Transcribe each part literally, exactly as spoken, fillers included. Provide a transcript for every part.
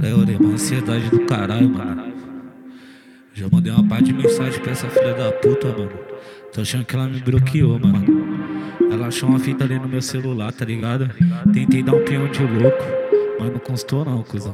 eu dei uma ansiedade do caralho, mano. Já mandei uma parte de mensagem pra essa filha da puta, mano. Tô achando que ela me bloqueou, mano. Ela achou uma fita ali no meu celular, tá ligado? Tentei dar um peão de louco, mas não constou não, cuzão.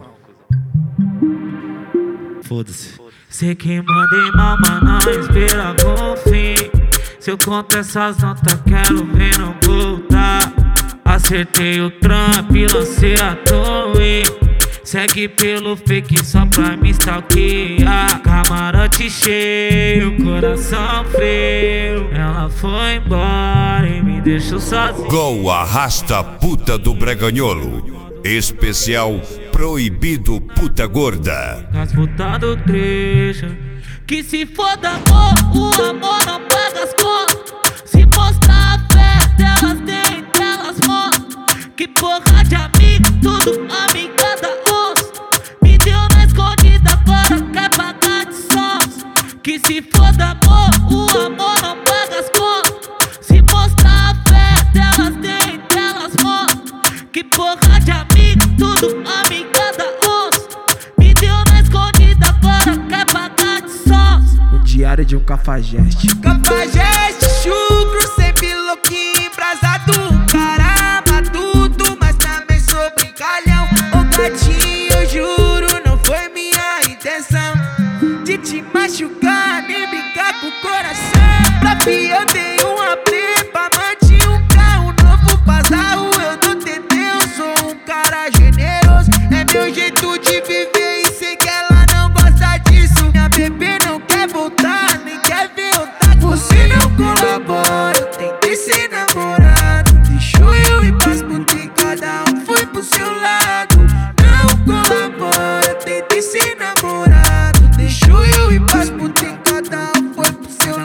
Foda-se. Sei que mandei mal, mas não esperava o fim. Se eu conto essas notas, quero ver não voltar. Acertei o trampo e lancei a torre. Segue pelo fake só pra me stalkear. Camarote cheio, coração frio. Ela foi embora e me deixou sozinho. Gol Arrasta Puta do Breganholo. Especial Proibido Puta Gorda. As putas do trecho. Que se foda amor, o amor não paga as contas. Se mostrar a fé delas dentro, elas mostram. Que porra de amigo, tudo amigada osso. Me deu na escondida, agora quer pagar de sócio. Que se foda amor, o amor não paga as contas. Se mostrar a fé delas dentro, elas mostram. Que porra de amigo, tudo amigada osso. Me deu na escondida, agora quer pagar de sócio. O diário de um cafajeste. Cafajeste, chucro, sempre louquinho, embrasado. Caramba, tudo, mas também sou brincalhão. Ô gatinho, eu juro, não foi minha intenção de te machucar, nem brincar com o coração. Pra mim eu dei uma prepa, mantive um carro novo, bazarro. Eu não tentei, eu sou um cara generoso. É meu jeito de viver e sei que ela não gosta disso. Minha bebê não quer voltar, nem quer ver eu tá com você. Não colabora, eu tentei ser namorado. Deixou eu ir pras putas e cada um foi pro seu lado. Não colabora, eu tentei ser namorado. Deixou eu ir pras putas e cada um foi pro seu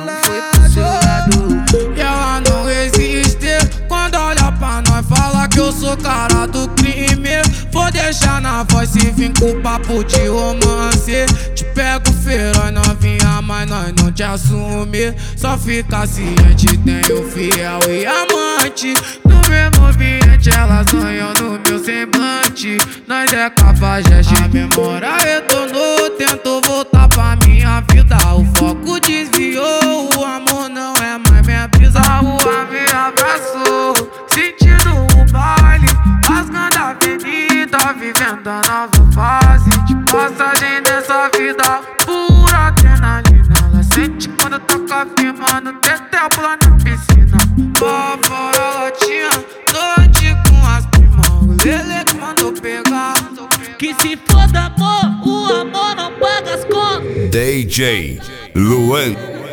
lado. E ela não resiste quando olha pra nós, fala que eu sou cara do crime. Vou deixar na voz se vim com papo de romance. Te pego feroz novinha, mas nós não te assume. Só fica ciente, tenho fiel e amante. No mesmo ambiente elas sonham no meu semblante. Nós é cafajeste, a memória retornou. Tento voltar pra minha vida, o foco desviou. O amor não é mais minha brisa, a rua me abraçou. Sentindo o baile, rasgando a avenida, vivendo a nova fase de passagem dessa vida. Pura adrenalina, ela sente quando toca firmando. Tetel pula na piscina, lá fora ela tinha noite com as primas. O Lele que mandou pegar. Que se foda amor, o amor não paga as contas. D J Luan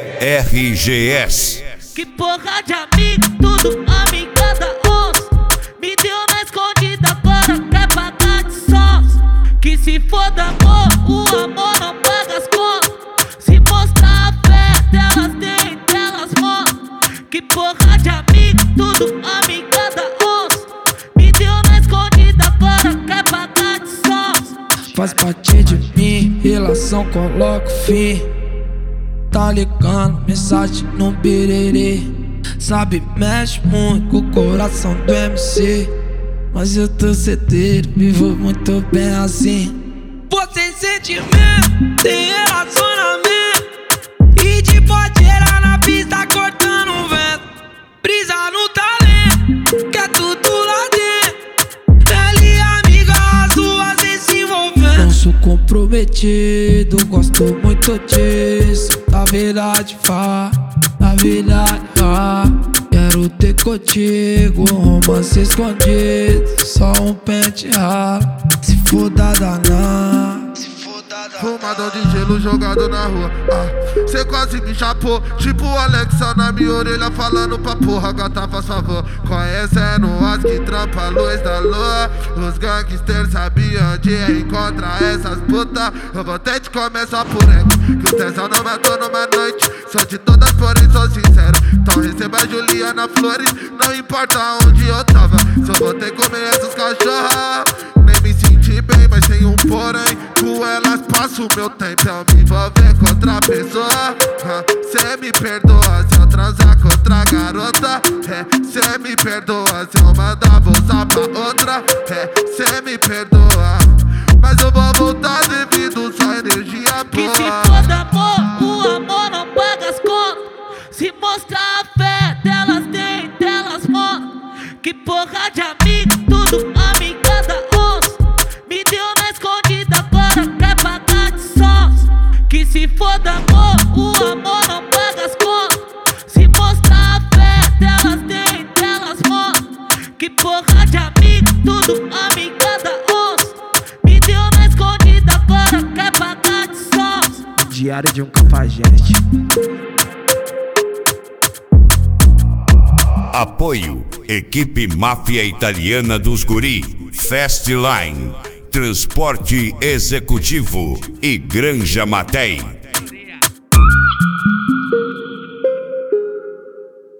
R G S. Que porra de amigo, tudo amigada osso. Me deu na escondida, agora quer pagar de sócio. Que se foda amor, o amor não paga as contas. Se mostrar a fé delas dentro, elas mostram. Que porra de amigo, tudo amigada osso. Me deu na escondida, agora quer pagar de sócio. Faz parte de mim, relação coloca fim. Tá ligando, mensagem no birerê. Sabe, mexe muito com o coração do M C. Mas eu tô certeiro, vivo muito bem assim. Você sentimento, tem relacionamento. E de podeira na pista cortando o vento. Brisa no talento, que é tudo lá dentro. Ela e amiga, as duas se envolvendo. Não sou comprometido, gosto muito disso. Na verdade, vá, na verdade, vá. Quero ter contigo, um romance escondido. Só um pente ralo, se for dada não. Fumadão de gelo jogado na rua, ah, cê quase me chapou. Tipo o Alexa na minha orelha falando pra porra. Gata, faz favor, conhecendo as que trampa a luz da lua. Os gangsters sabiam onde encontrar essas putas. Eu vou ter de começar por ela, que o tesão não matou numa noite. Sou de todas, porém sou sincero. Então receba a Juliana Flores, não importa onde eu tava. Só vou ter que comer essas cachorras. Nem me senti bem, mas tem um porém. Com elas passo meu tempo, eu me envolver com outra pessoa. ah, Cê me perdoa se eu transar com outra garota. É, cê me perdoa se eu mandar bolsa pra outra. É, cê me perdoa. mas eu vou voltar devido sua energia boa. Que se for amor, o amor não paga as contas. Se mostrar a fé delas tem, delas mostram. Que porra de amigo, tudo amiga da onça. Me deu na escondida, agora quer pagar de sós. Que se for amor, o amor não paga as contas. Se mostrar a fé delas tem, delas mostram. Que porra de amigo, tudo amiga da onça. Me deu na escondida, agora quer pagar de sós. Diário de um cafajeste. Apoio: Equipe Máfia Italiana dos Guri, Fastline, Transporte Executivo e Granja Matei.